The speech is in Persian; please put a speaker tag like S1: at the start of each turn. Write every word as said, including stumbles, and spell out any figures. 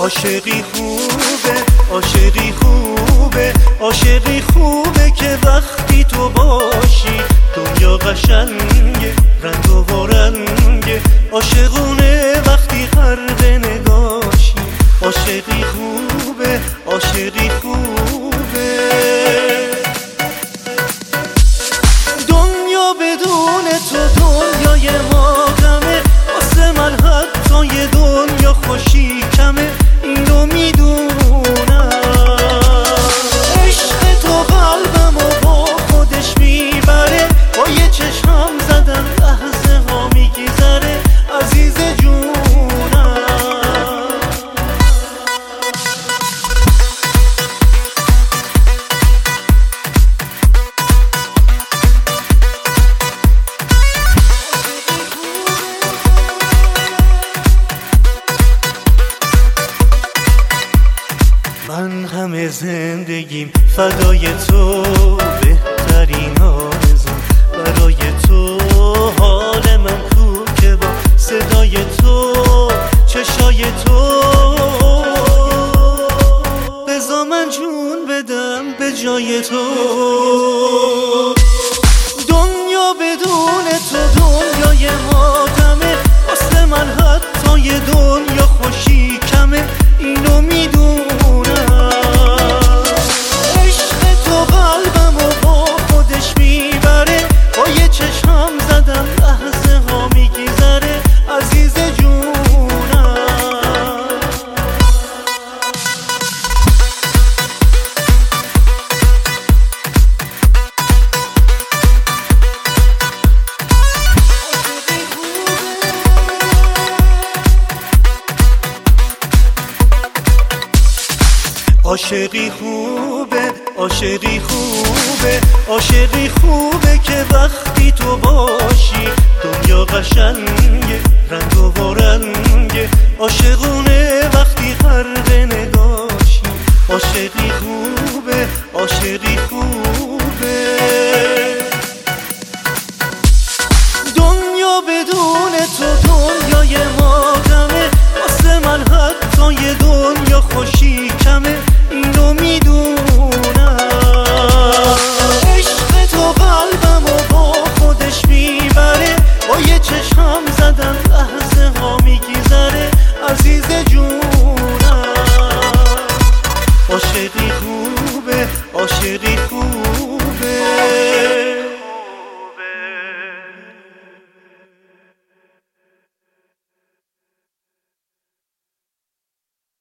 S1: عاشقی خوبه، عاشقی خوبه، عاشقی خوبه که وقتی تو باشی دنیا قشنگه، رنگ و رنگه، عاشقونه وقتی غرق نگاشی. عاشقی خوبه، عاشقی خوبه. دنیا بدون تو دنیای ما غمه، واسه من حتی یه دنیا خوشی کمه، اینو میدونم. عشق تو قلبمو با خودش میبره، با یه چشم زدن لحظه ها میگذره، عزیز جونم. من همه زندگیم فدای تو، بهترین آرزوم برای تو. حال من کو که با صدای تو، چشای تو. بذار من جون بدم به جای تو. دنیا بدون تو دنیای ماتمه، واسه من حتی یه دنیا خوشی کمه، اینو میدونم. عشق تو قلبمو با خودش میبره، با یه چشم زدم لحظه ها میگذره، عزیز جونم. عاشقی خوبه، عاشقی خوبه، عاشقی خوبه که وقتی تو باشی دنیا قشنگه، رنگ و رنگه، عاشقون